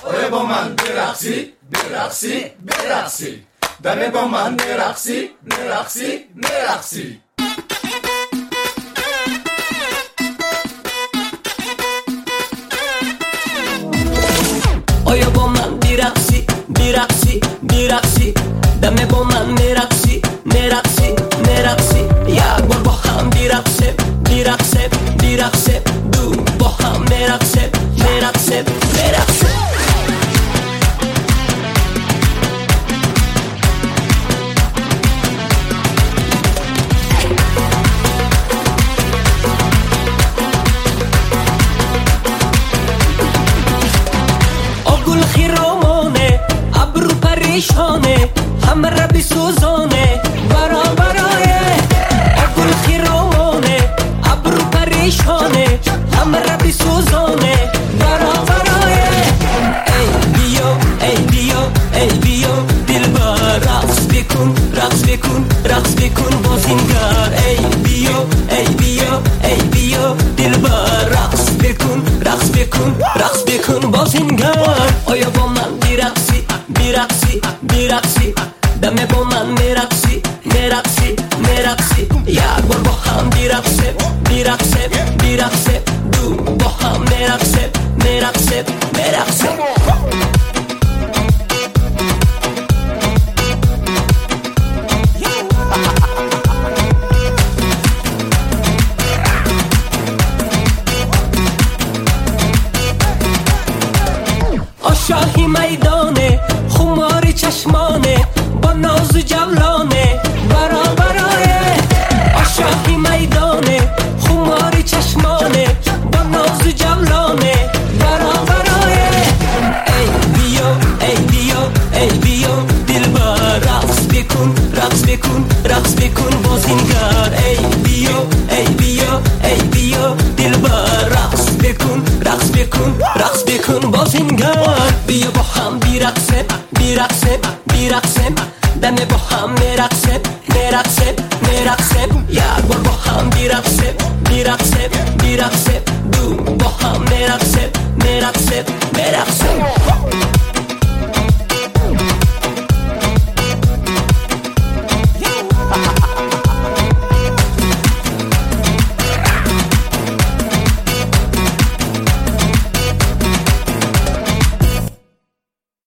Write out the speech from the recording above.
آیا با من برقصی برقصی برقصی دمه با من برقصی برقصی برقصی آیا با من برقصی برقصی برقصی دمه با من مرقصی مرقصی مرقصی یک بار با هم برقصه برقصه برقصه دو با هم مرقصه مرقصه مرقصه آگل خیرامانه ابرو پریشانه همه را بسوزانه برای آگل خیرامانه ابرو پریشانه همه را بسوزانه برای ای بیا ای بیا دلبر رقص بکن رقص بکن رقص بکن بازینگر ای بیا دلبر رقص بکن رقص بکن رقص بکن بازینگر آیا با من برقصی برقصی برقصی دمه با من مرقصی مرقصی مرقصی یک بار با هم برقصه برقصه برقصه دو با هم مرقصه مرقصه مرقصه شاهی میدانه خماری چشمانه با ناز جولانه برای شاهی میدانه خماری چشمانه با ناز جولانه برای ای بیا دلبر رقص بکن رقص بکن رقص بکن بازینگر ای بیا دلبر رقص بکن رقص بکن رقص بکن بازینگر بیا با هم برقصه برقصه برقصه دمه با هم مرقصه مرقصه مرقصه یک بار با هم برقصه برقصه برقصه دو با هم مرقصه مرقصه مرقصه